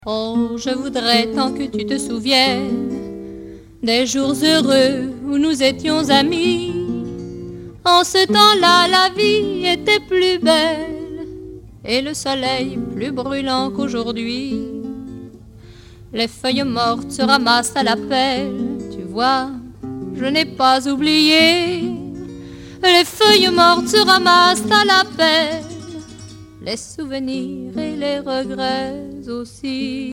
Oh, je voudrais tant que tu te souviennes des jours heureux où nous étions amis. En ce temps-là, la vie était plus belle et le soleil plus brûlant qu'aujourd'hui. Les feuilles mortes se ramassent à la pelle, tu vois, je n'ai pas oublié. Les feuilles mortes se ramassent à la pelle, les souvenirs et les regrets aussi.